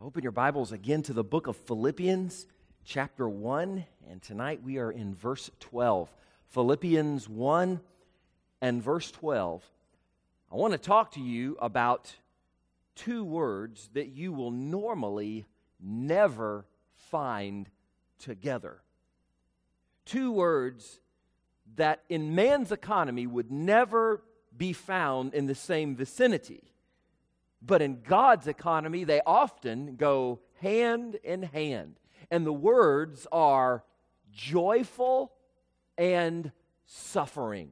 Open your Bibles again to the book of Philippians, chapter 1, and tonight we are in verse 12. Philippians 1 and verse 12. I want to talk to you about two words that you will normally never find together. Two words that in man's economy would never be found in the same vicinity. But in God's economy, they often go hand in hand. And the words are joyful and suffering.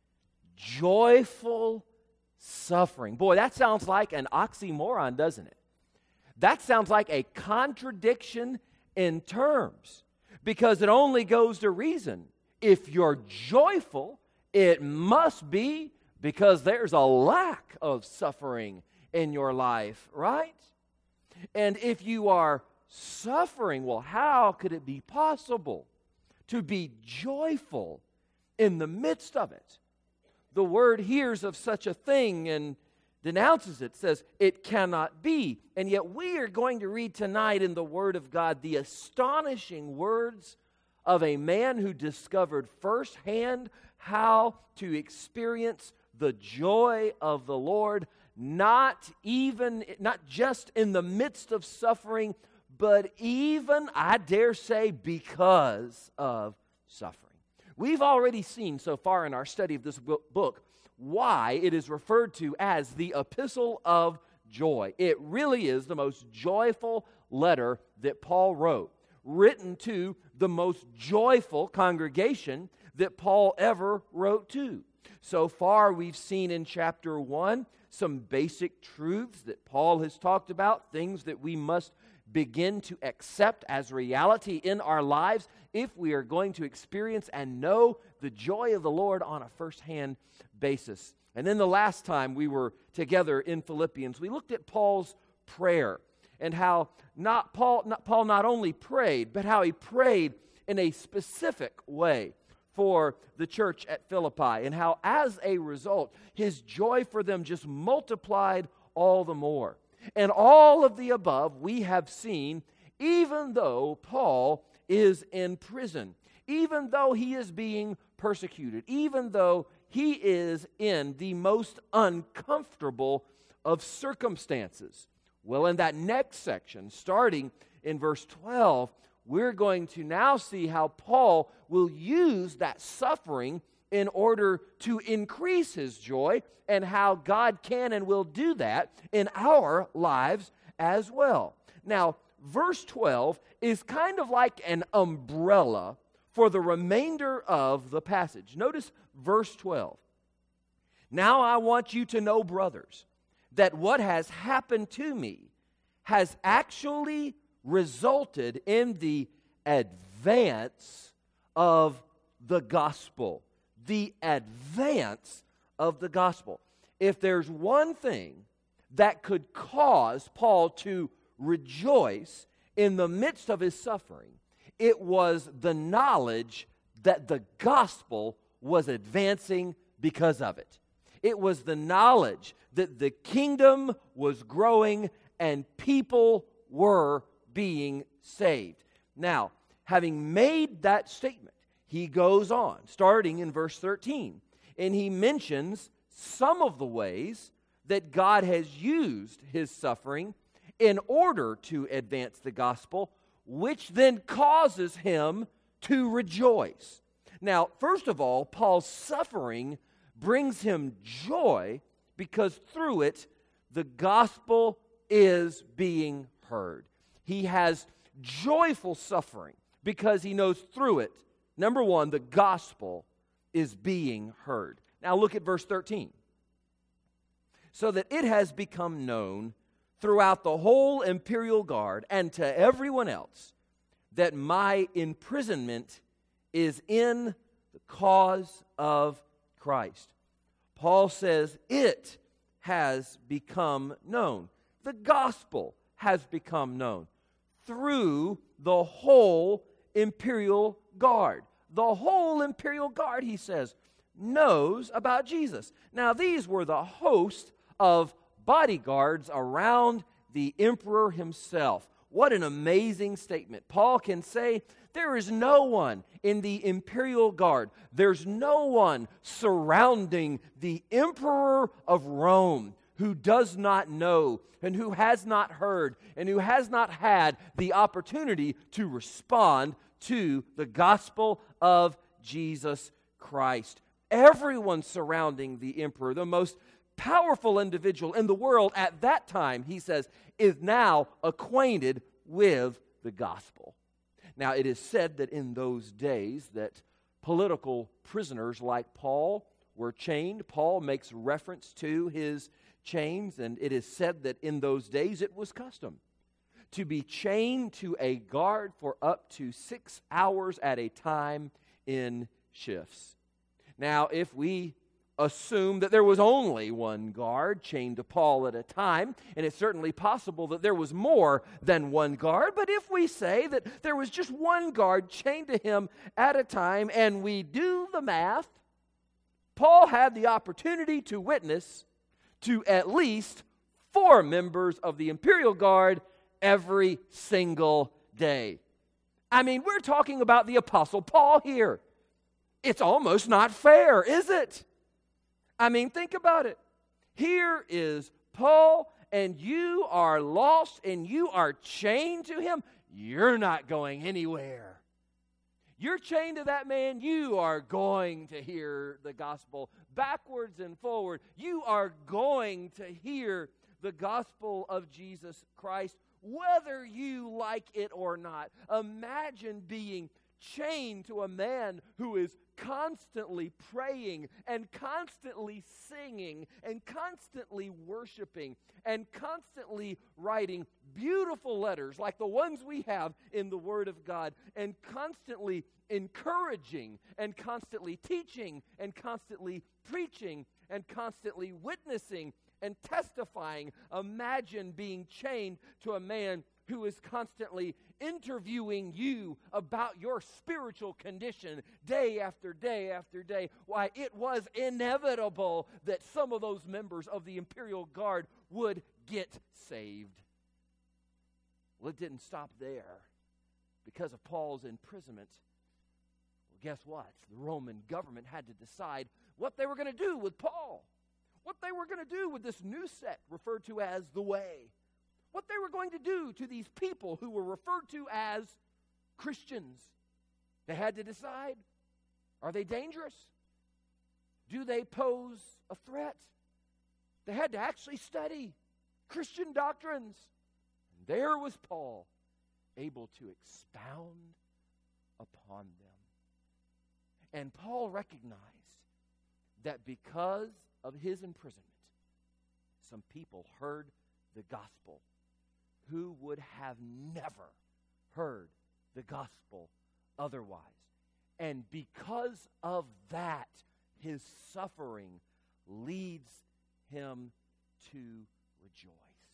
Joyful suffering. Boy, that sounds like an oxymoron, doesn't it? That sounds like a contradiction in terms. Because it only goes to reason. If you're joyful, it must be because there's a lack of suffering in your life, right? And if you are suffering, well, how could it be possible to be joyful in the midst of it? The Word hears of such a thing and denounces it, says it cannot be. And yet we are going to read tonight in the Word of God the astonishing words of a man who discovered firsthand how to experience the joy of the Lord, not just in the midst of suffering, but even, I dare say, because of suffering. We've already seen so far in our study of this book why it is referred to as the Epistle of Joy. It really is the most joyful letter that Paul wrote, written to the most joyful congregation that Paul ever wrote to. So far, we've seen in chapter 1 some basic truths that Paul has talked about, things that we must begin to accept as reality in our lives if we are going to experience and know the joy of the Lord on a first-hand basis. And then the last time we were together in Philippians, we looked at Paul's prayer and how Paul not only prayed, but how he prayed in a specific way for the church at Philippi, and how as a result, his joy for them just multiplied all the more. And all of the above we have seen, even though Paul is in prison, even though he is being persecuted, even though he is in the most uncomfortable of circumstances. Well, in that next section, starting in verse 12, we're going to now see how Paul will use that suffering in order to increase his joy, and how God can and will do that in our lives as well. Now, verse 12 is kind of like an umbrella for the remainder of the passage. Notice verse 12. Now I want you to know, brothers, that what has happened to me has actually resulted in the advance of the gospel. The advance of the gospel. If there's one thing that could cause Paul to rejoice in the midst of his suffering, it was the knowledge that the gospel was advancing because of it. It was the knowledge that the kingdom was growing and people were being saved. Now, having made that statement, he goes on, starting in verse 13, and he mentions some of the ways that God has used his suffering in order to advance the gospel, which then causes him to rejoice. Now, first of all, Paul's suffering brings him joy because through it, the gospel is being heard. He has joyful suffering because he knows through it, number one, the gospel is being heard. Now look at verse 13. So that it has become known throughout the whole imperial guard and to everyone else that my imprisonment is in the cause of Christ. Paul says it has become known. The gospel has become known through the whole imperial guard. The whole imperial guard, he says, knows about Jesus. Now, these were the host of bodyguards around the emperor himself. What an amazing statement. Paul can say, there is no one in the imperial guard. There's no one surrounding the emperor of Rome who does not know and who has not heard and who has not had the opportunity to respond to the gospel of Jesus Christ. Everyone surrounding the emperor, the most powerful individual in the world at that time, he says, is now acquainted with the gospel. Now, it is said that in those days that political prisoners like Paul were chained. Paul makes reference to his chains, and it is said that in those days it was custom to be chained to a guard for up to 6 hours at a time in shifts. Now, if we assume that there was only one guard chained to Paul at a time, and it's certainly possible that there was more than one guard, but if we say that there was just one guard chained to him at a time, and we do the math, Paul had the opportunity to witness to at least 4 members of the imperial guard every single day. I mean, we're talking about the Apostle Paul here. It's almost not fair, is it? I mean, think about it. Here is Paul, and you are lost, and you are chained to him. You're not going anywhere. You're chained to that man. You are going to hear the gospel backwards and forward. You are going to hear the gospel of Jesus Christ, whether you like it or not. Imagine being chained to a man who is constantly praying and constantly singing and constantly worshiping and constantly writing beautiful letters like the ones we have in the Word of God, and constantly encouraging and constantly teaching and constantly preaching and constantly witnessing and testifying. Imagine being chained to a man who is constantly interviewing you about your spiritual condition day after day after day. Why, it was inevitable that some of those members of the imperial guard would get saved. Well, it didn't stop there. Because of Paul's imprisonment, well, guess what? The Roman government had to decide what they were going to do with Paul, what they were going to do with this new sect referred to as the Way, what they were going to do to these people who were referred to as Christians. They had to decide, are they dangerous? Do they pose a threat? They had to actually study Christian doctrines. And there was Paul, able to expound upon them. And Paul recognized that because of his imprisonment, some people heard the gospel who would have never heard the gospel otherwise. And because of that, his suffering leads him to rejoice.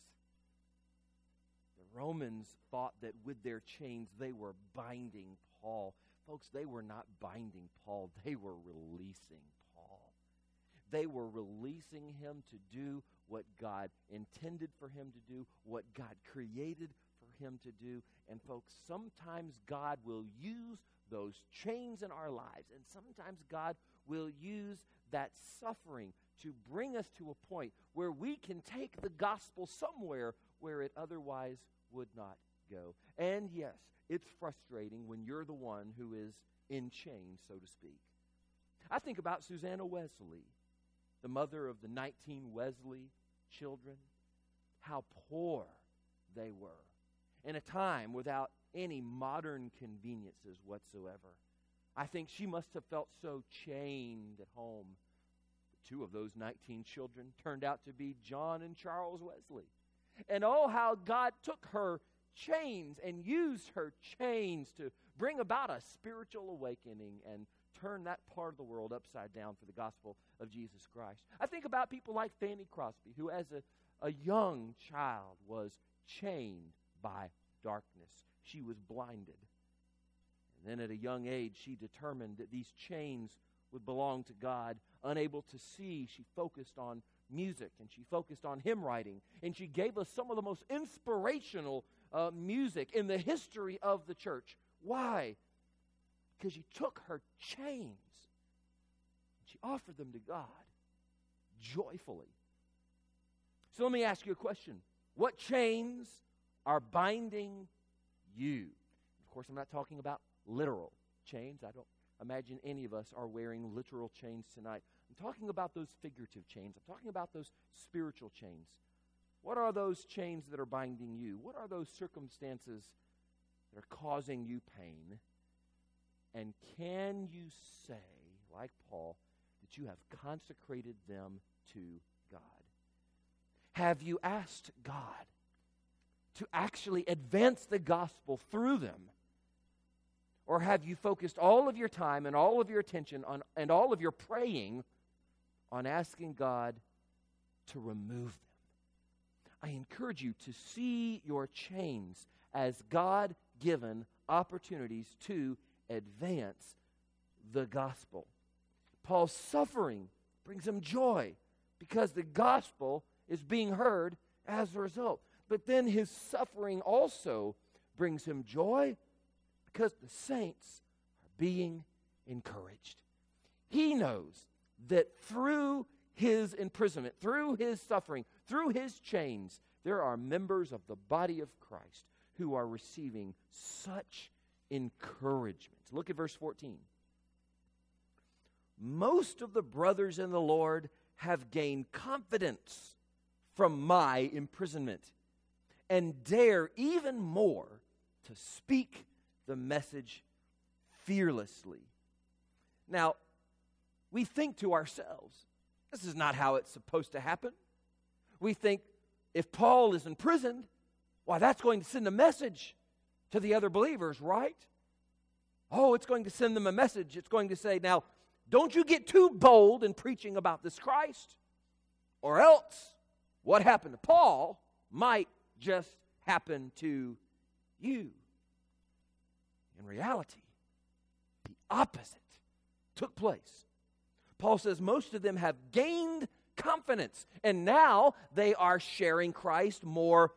The Romans thought that with their chains they were binding Paul. Folks, they were not binding Paul. They were releasing Paul. They were releasing him to do what God intended for him to do, what God created for him to do. And folks, sometimes God will use those chains in our lives, and sometimes God will use that suffering to bring us to a point where we can take the gospel somewhere where it otherwise would not go. And yes, it's frustrating when you're the one who is in chains, so to speak. I think about Susanna Wesley, the mother of the 19 Wesley children, how poor they were in a time without any modern conveniences whatsoever. I think she must have felt so chained at home. 2 of those 19 children turned out to be John and Charles Wesley. And oh, how God took her chains and used her chains to bring about a spiritual awakening and turn that part of the world upside down for the gospel of Jesus Christ. I think about people like Fanny Crosby, who as a young child was chained by darkness. She was blinded. And then at a young age, she determined that these chains would belong to God. Unable to see, she focused on music, and she focused on hymn writing, and she gave us some of the most inspirational music in the history of the church. Why? Because she took her chains and she offered them to God joyfully. So let me ask you a question. What chains are binding you? Of course, I'm not talking about literal chains. I don't imagine any of us are wearing literal chains tonight. I'm talking about those figurative chains. I'm talking about those spiritual chains. What are those chains that are binding you? What are those circumstances that are causing you pain? And can you say, like Paul, that you have consecrated them to God? Have you asked God to actually advance the gospel through them? Or have you focused all of your time and all of your attention on, and all of your praying on asking God to remove them? I encourage you to see your chains as God-given opportunities to advance the gospel. Paul's suffering brings him joy because the gospel is being heard as a result. But then his suffering also brings him joy because the saints are being encouraged. He knows that through his imprisonment, through his suffering, through his chains, there are members of the body of Christ who are receiving such encouragement. Look at verse 14. Most of the brothers in the Lord have gained confidence from my imprisonment and dare even more to speak the message fearlessly. Now, we think to ourselves, this is not how it's supposed to happen. We think if Paul is imprisoned, why, that's going to send a message to the other believers, right? Oh, it's going to send them a message. It's going to say, now, don't you get too bold in preaching about this Christ, or else what happened to Paul might just happen to you. In reality, the opposite took place. Paul says most of them have gained confidence, and now they are sharing Christ more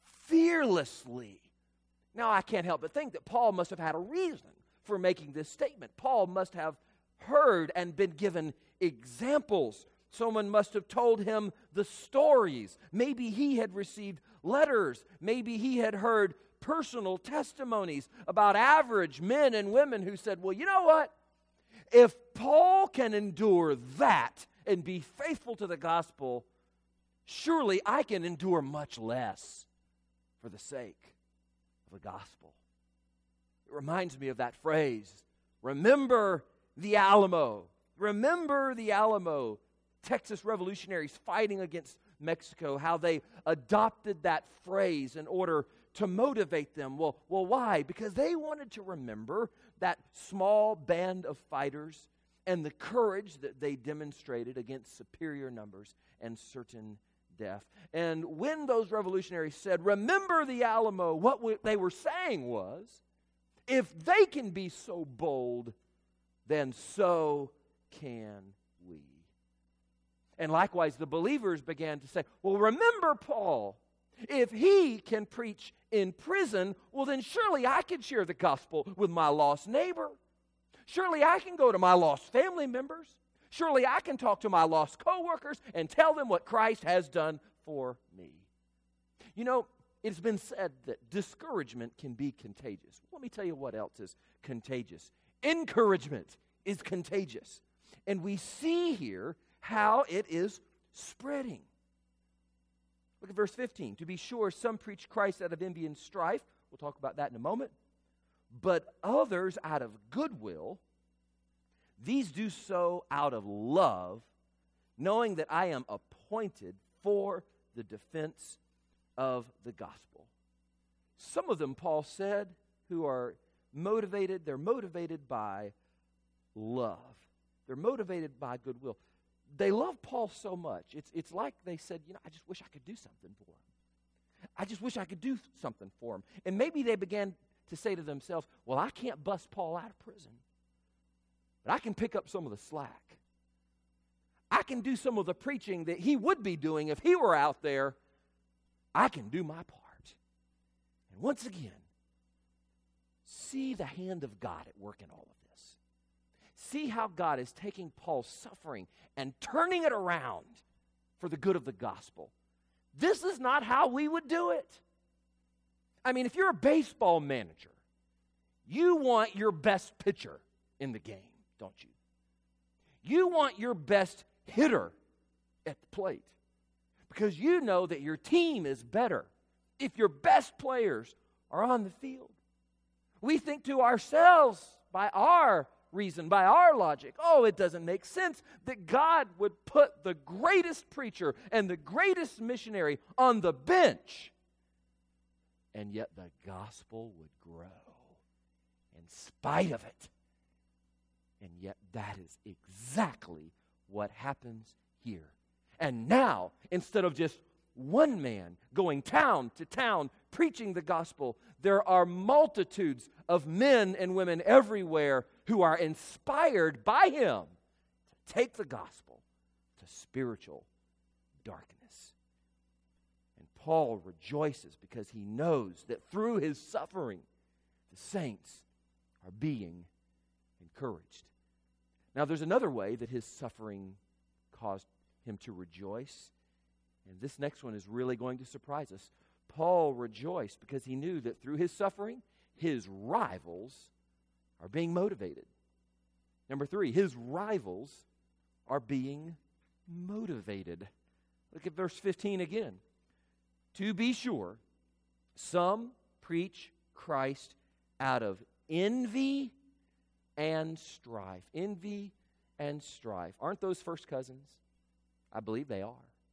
fearlessly. Now, I can't help but think that Paul must have had a reason for making this statement. Paul must have heard and been given examples. Someone must have told him the stories. Maybe he had received letters. Maybe he had heard personal testimonies about average men and women who said, well, you know what? If Paul can endure that and be faithful to the gospel, surely I can endure much less for the sake of the gospel. It reminds me of that phrase, remember the Alamo. Remember the Alamo. Texas revolutionaries fighting against Mexico, how they adopted that phrase in order to motivate them. Well, why? Because they wanted to remember that small band of fighters and the courage that they demonstrated against superior numbers and certain death. And when those revolutionaries said, remember the Alamo, what they were saying was, if they can be so bold, then so can we. And likewise, the believers began to say, well, remember Paul. If he can preach in prison, well, then surely I can share the gospel with my lost neighbor. Surely I can go to my lost family members. Surely I can talk to my lost coworkers and tell them what Christ has done for me. You know, it's been said that discouragement can be contagious. Let me tell you what else is contagious. Encouragement is contagious. And we see here how it is spreading. Look at verse 15. To be sure, some preach Christ out of envy and strife. We'll talk about that in a moment. But others out of goodwill. These do so out of love, knowing that I am appointed for the defense of the gospel. Some of them, Paul said, who are motivated, they're motivated by love. They're motivated by goodwill. They love Paul so much. It's like they said, you know, I just wish I could do something for him. I just wish I could do something for him. And maybe they began to say to themselves, well, I can't bust Paul out of prison, but I can pick up some of the slack. I can do some of the preaching that he would be doing if he were out there. I can do my part. And once again, see the hand of God at work in all of this. See how God is taking Paul's suffering and turning it around for the good of the gospel. This is not how we would do it. I mean, if you're a baseball manager, you want your best pitcher in the game, don't you? You want your best hitter at the plate because you know that your team is better if your best players are on the field. We think to ourselves, by our reason, by our logic, oh, it doesn't make sense that God would put the greatest preacher and the greatest missionary on the bench, and yet the gospel would grow in spite of it. And yet that is exactly what happens here. And now, instead of just one man going town to town preaching the gospel, there are multitudes of men and women everywhere who are inspired by him to take the gospel to spiritual darkness. And Paul rejoices because he knows that through his suffering, the saints are being encouraged. Now, there's another way that his suffering caused him to rejoice, and this next one is really going to surprise us. Paul rejoiced because he knew that through his suffering, his rivals are being motivated. Number 3, his rivals are being motivated. Look at verse 15 again. To be sure, some preach Christ out of envy and strife. Envy and strife. Aren't those first cousins? I believe they are.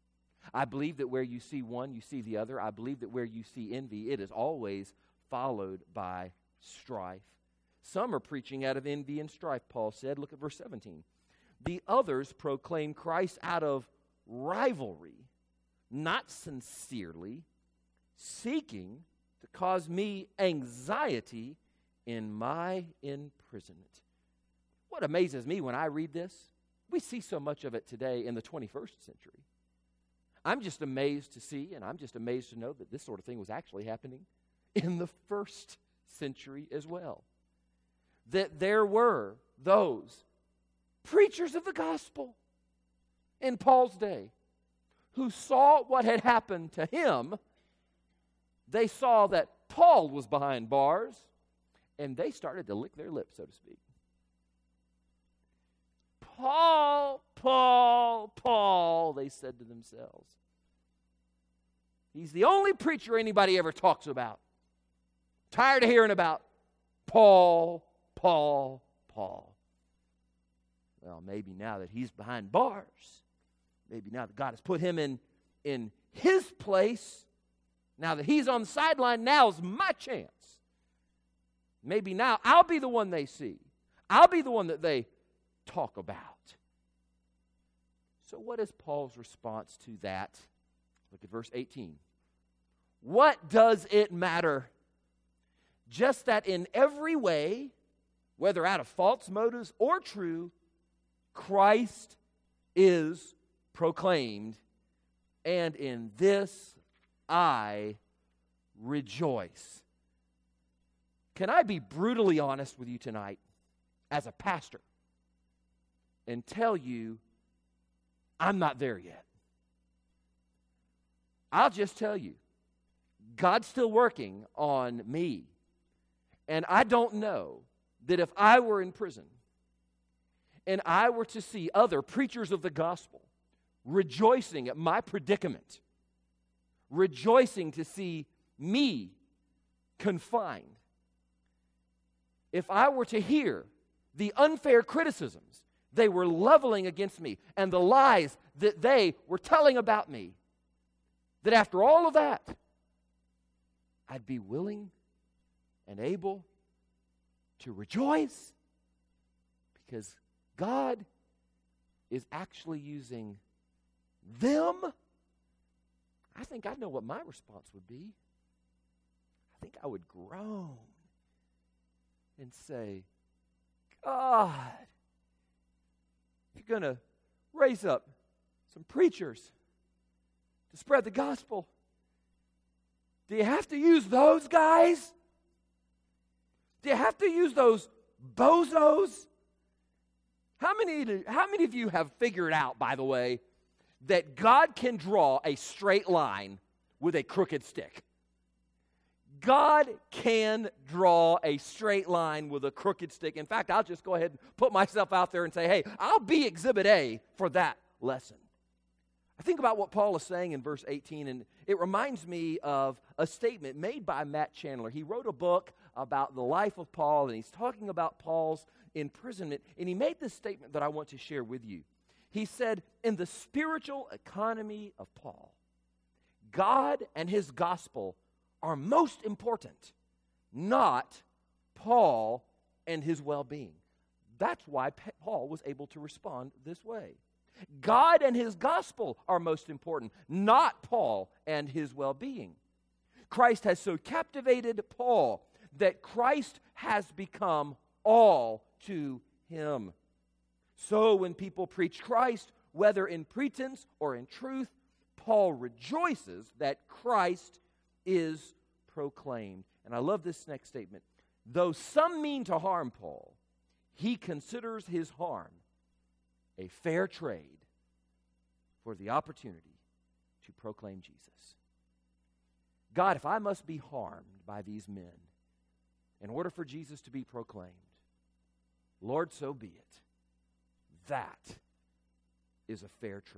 I believe that where you see one, you see the other. I believe that where you see envy, it is always followed by strife. Some are preaching out of envy and strife, Paul said. Look at verse 17. The others proclaim Christ out of rivalry, not sincerely, seeking to cause me anxiety in my imprisonment. What amazes me when I read this, we see so much of it today in the 21st century. I'm just amazed to see, and I'm just amazed to know that this sort of thing was actually happening in the first century as well. That there were those preachers of the gospel in Paul's day who saw what had happened to him. They saw that Paul was behind bars, and they started to lick their lips, so to speak. Paul, Paul, Paul, they said to themselves. He's the only preacher anybody ever talks about. Tired of hearing about Paul, Paul, Paul. Well, maybe now that he's behind bars, maybe now that God has put him in his place, now that he's on the sideline, now's my chance. Maybe now I'll be the one they see. I'll be the one that they talk about. So what is Paul's response to that? Look at verse 18. What does it matter? Just that in every way, whether out of false motives or true, Christ is proclaimed, and in this I rejoice. Can I be brutally honest with you tonight as a pastor and tell you I'm not there yet? I'll just tell you, God's still working on me. And I don't know that if I were in prison and I were to see other preachers of the gospel rejoicing at my predicament, rejoicing to see me confined, if I were to hear the unfair criticisms they were leveling against me and the lies that they were telling about me, that after all of that, I'd be willing and able to rejoice because God is actually using them. I think I know what my response would be. I think I would groan and say, God, if you're going to raise up some preachers to spread the gospel. Do you have to use those guys? Do you have to use those bozos? How many of you have figured out, by the way, that God can draw a straight line with a crooked stick? God can draw a straight line with a crooked stick. In fact, I'll just go ahead and put myself out there and say, hey, I'll be Exhibit A for that lesson. I think about what Paul is saying in verse 18, and it reminds me of a statement made by Matt Chandler. He wrote a book about the life of Paul, and he's talking about Paul's imprisonment, and he made this statement that I want to share with you. He said, in the spiritual economy of Paul, God and his gospel are most important, not Paul and his well-being. That's why Paul was able to respond this way. God and his gospel are most important, not Paul and his well-being. Christ has so captivated Paul that Christ has become all to him. So when people preach Christ, whether in pretense or in truth, Paul rejoices that Christ is proclaimed. And I love this next statement. Though some mean to harm Paul, he considers his harm a fair trade for the opportunity to proclaim Jesus. God, if I must be harmed by these men in order for Jesus to be proclaimed, Lord, so be it. That is a fair trade.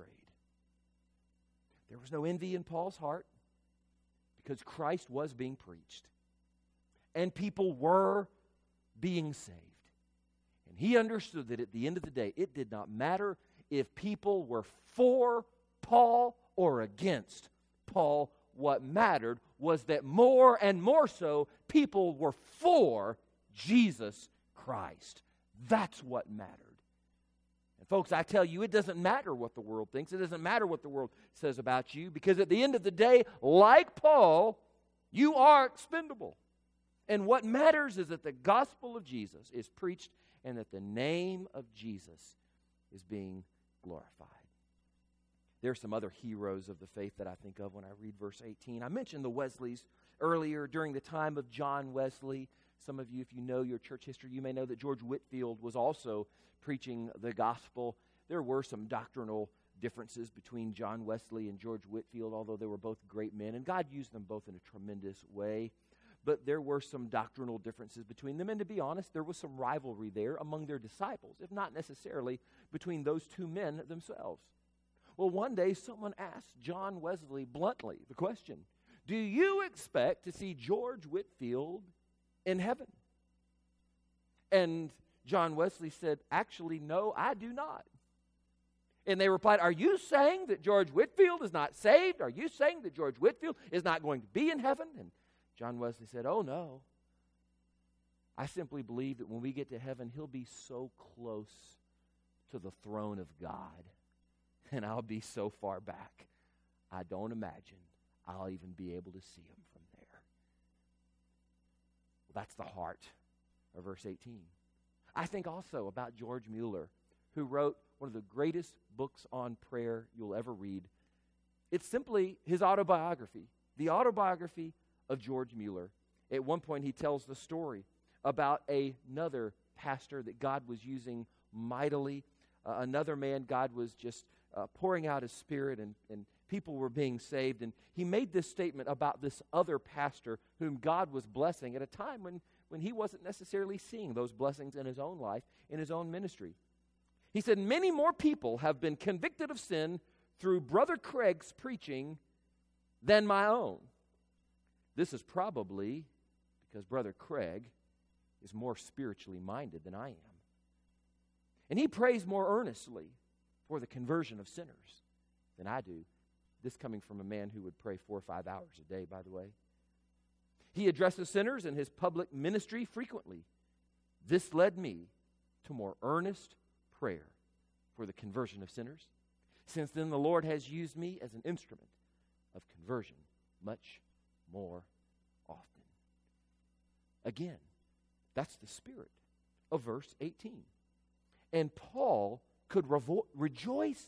There was no envy in Paul's heart because Christ was being preached and people were being saved. And he understood that at the end of the day, it did not matter if people were for Paul or against Paul. What mattered was that more and more so, people were for Jesus Christ. That's what mattered. And folks, I tell you, it doesn't matter what the world thinks. It doesn't matter what the world says about you, because at the end of the day, like Paul, you are expendable. And what matters is that the gospel of Jesus is preached and that the name of Jesus is being glorified. There are some other heroes of the faith that I think of when I read verse 18. I mentioned the Wesleys earlier. During the time of John Wesley, some of you, if you know your church history, you may know that George Whitefield was also preaching the gospel. There were some doctrinal differences between John Wesley and George Whitefield, although they were both great men, and God used them both in a tremendous way. But there were some doctrinal differences between them, and to be honest, there was some rivalry there among their disciples, if not necessarily between those two men themselves. Well, one day someone asked John Wesley bluntly the question, do you expect to see George Whitefield in heaven? And John Wesley said, actually, no, I do not. And they replied, are you saying that George Whitefield is not saved? Are you saying that George Whitefield is not going to be in heaven? And John Wesley said, oh, no. I simply believe that when we get to heaven, he'll be so close to the throne of God, and I'll be so far back, I don't imagine I'll even be able to see him from there. Well, that's the heart of verse 18. I think also about George Mueller, who wrote one of the greatest books on prayer you'll ever read. It's simply his autobiography, the autobiography of George Mueller. At one point, he tells the story about another pastor that God was using mightily. Another man, God was just pouring out his Spirit, and people were being saved. And he made this statement about this other pastor whom God was blessing at a time when he wasn't necessarily seeing those blessings in his own life, in his own ministry. He said, many more people have been convicted of sin through Brother Craig's preaching than my own. This is probably because Brother Craig is more spiritually minded than I am. And he prays more earnestly for the conversion of sinners than I do. This coming from a man who would pray 4 or 5 hours a day, by the way. He addresses sinners in his public ministry frequently. This led me to more earnest prayer for the conversion of sinners. Since then, the Lord has used me as an instrument of conversion much more often. Again, that's the spirit of verse 18. And Paul could rejoice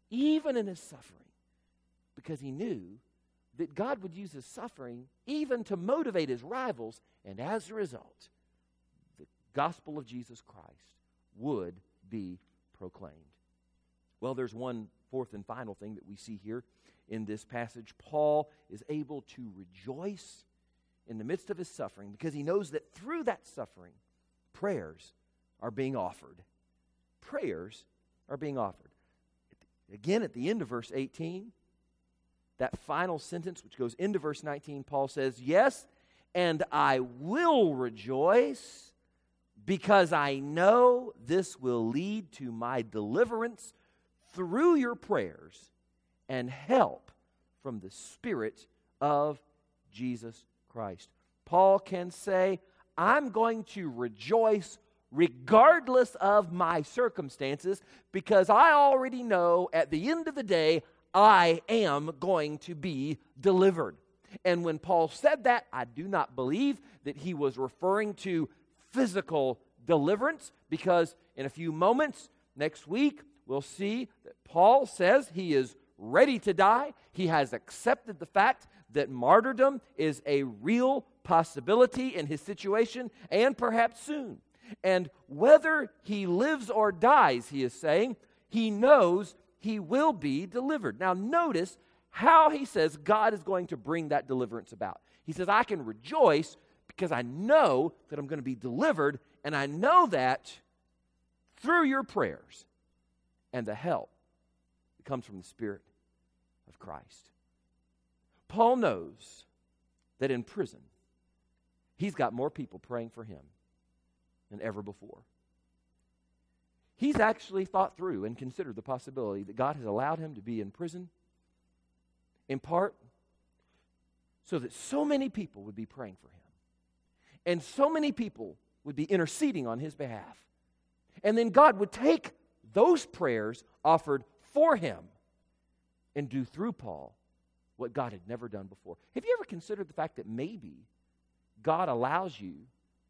even in his suffering, because he knew that God would use his suffering even to motivate his rivals, and as a result, the gospel of Jesus Christ would be proclaimed. Well, there's one fourth and final thing that we see here in this passage. Paul is able to rejoice in the midst of his suffering because he knows that through that suffering, prayers are being offered. Prayers are being offered. Again, at the end of verse 18, that final sentence which goes into verse 19, Paul says, "Yes, and I will rejoice because I know this will lead to my deliverance through your prayers and help from the Spirit of Jesus Christ." Paul can say, I'm going to rejoice regardless of my circumstances because I already know at the end of the day I am going to be delivered. And when Paul said that, I do not believe that he was referring to physical deliverance, because in a few moments, next week, we'll see that Paul says he is ready to die. He has accepted the fact that martyrdom is a real possibility in his situation, and perhaps soon. And whether he lives or dies, he is saying, he knows he will be delivered. Now notice how he says God is going to bring that deliverance about. He says, I can rejoice because I know that I'm going to be delivered, and I know that through your prayers and the help that comes from the Spirit of Christ. Paul knows that in prison, he's got more people praying for him than ever before. He's actually thought through and considered the possibility that God has allowed him to be in prison in part so that so many people would be praying for him. And so many people would be interceding on his behalf. And then God would take those prayers offered for him and do through Paul what God had never done before. Have you ever considered the fact that maybe God allows you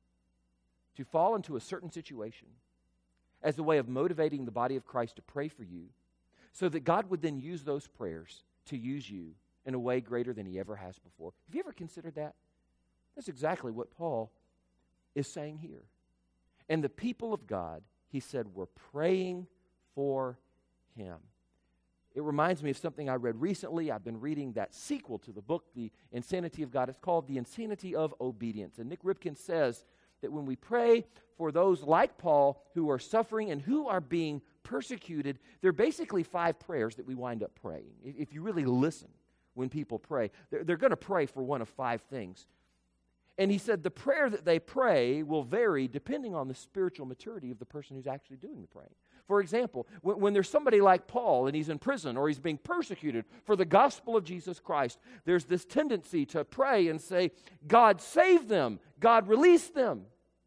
to fall into a certain situation as a way of motivating the body of Christ to pray for you, so that God would then use those prayers to use you in a way greater than he ever has before? Have you ever considered that? That's exactly what Paul is saying here. And the people of God, he said, were praying for him. It reminds me of something I read recently. I've been reading that sequel to the book, The Insanity of God. It's called The Insanity of Obedience. And Nick Ripken says that when we pray for those like Paul who are suffering and who are being persecuted, there are basically 5 prayers that we wind up praying. If you really listen when people pray, they're going to pray for one of 5 things. And he said the prayer that they pray will vary depending on the spiritual maturity of the person who's actually doing the praying. For example, when there's somebody like Paul and he's in prison or he's being persecuted for the gospel of Jesus Christ, there's this tendency to pray and say, God save them, God release them,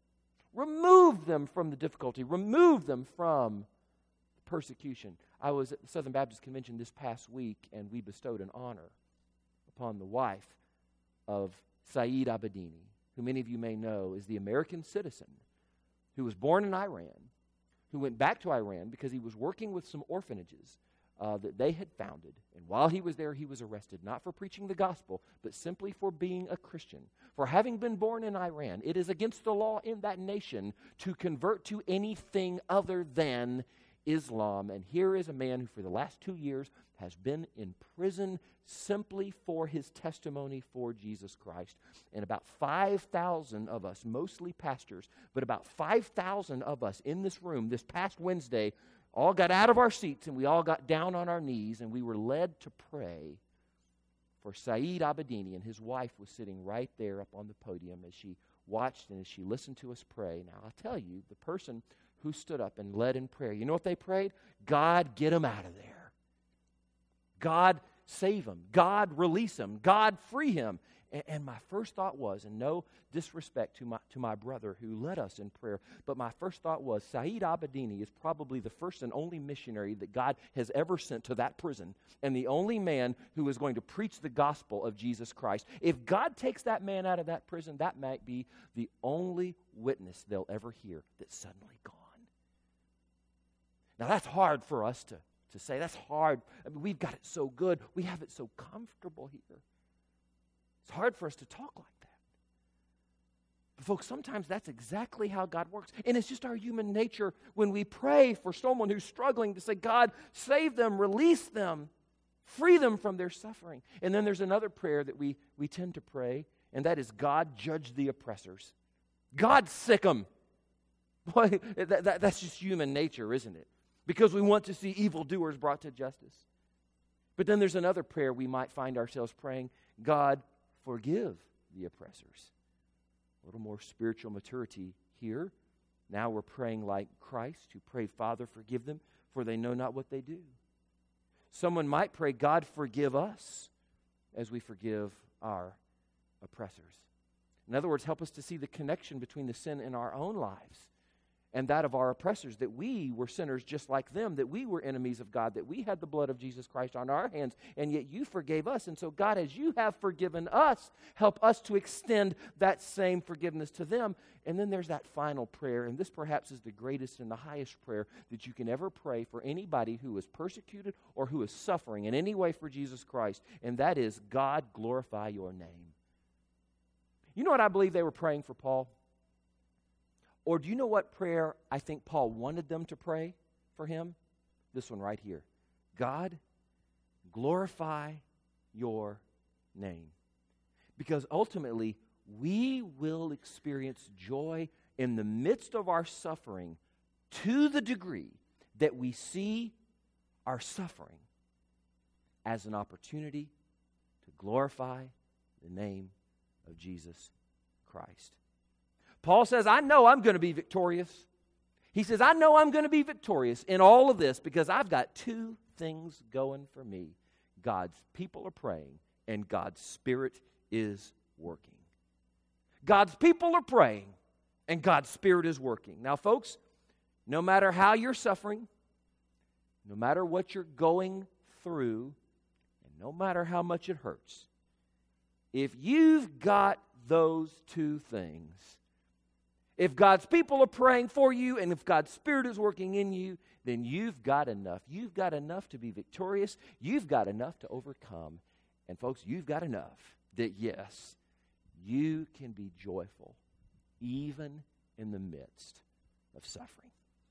remove them from the difficulty, remove them from persecution. I was at the Southern Baptist Convention this past week, and we bestowed an honor upon the wife of Saeed Abedini, who many of you may know is the American citizen who was born in Iran, who went back to Iran because he was working with some orphanages that they had founded. And while he was there, he was arrested, not for preaching the gospel, but simply for being a Christian. For having been born in Iran, it is against the law in that nation to convert to anything other than Islam. And here is a man who for the last 2 years has been in prison simply for his testimony for Jesus Christ. And about 5,000 of us, mostly pastors, but about 5,000 of us in this room this past Wednesday all got out of our seats and we all got down on our knees and we were led to pray for Saeed Abedini, and his wife was sitting right there up on the podium as she watched and as she listened to us pray. Now, I'll tell you, the person who stood up and led in prayer, you know what they prayed? God, get him out of there. God, save him. God, release him. God, free him. And my first thought was, and no disrespect to my brother who led us in prayer, but my first thought was, Saeed Abedini is probably the first and only missionary that God has ever sent to that prison, and the only man who is going to preach the gospel of Jesus Christ. If God takes that man out of that prison, that might be the only witness they'll ever hear that's suddenly gone. Now that's hard for us to say. That's hard. I mean, we've got it so good. We have it so comfortable here. It's hard for us to talk like that. But folks, sometimes that's exactly how God works. And it's just our human nature when we pray for someone who's struggling to say, God, save them, release them, free them from their suffering. And then there's another prayer that we tend to pray, and that is, God, judge the oppressors. God, sick them. Boy, that's just human nature, isn't it? Because we want to see evildoers brought to justice. But then there's another prayer we might find ourselves praying, God, forgive the oppressors. A little more spiritual maturity here. Now we're praying like Christ, who prayed, Father, forgive them, for they know not what they do. Someone might pray, God, forgive us as we forgive our oppressors. In other words, help us to see the connection between the sin in our own lives and that of our oppressors, that we were sinners just like them, that we were enemies of God, that we had the blood of Jesus Christ on our hands, and yet you forgave us. And so, God, as you have forgiven us, help us to extend that same forgiveness to them. And then there's that final prayer, and this perhaps is the greatest and the highest prayer that you can ever pray for anybody who is persecuted or who is suffering in any way for Jesus Christ, and that is, God, glorify your name. You know what I believe they were praying for Paul? Or do you know what prayer I think Paul wanted them to pray for him? This one right here. God, glorify your name. Because ultimately, we will experience joy in the midst of our suffering to the degree that we see our suffering as an opportunity to glorify the name of Jesus Christ. Paul says, I know I'm going to be victorious. He says, I know I'm going to be victorious in all of this because I've got two things going for me. God's people are praying and God's Spirit is working. God's people are praying and God's Spirit is working. Now, folks, no matter how you're suffering, no matter what you're going through, and no matter how much it hurts, if you've got those two things, if God's people are praying for you and if God's Spirit is working in you, then you've got enough. You've got enough to be victorious. You've got enough to overcome. And folks, you've got enough that, yes, you can be joyful even in the midst of suffering.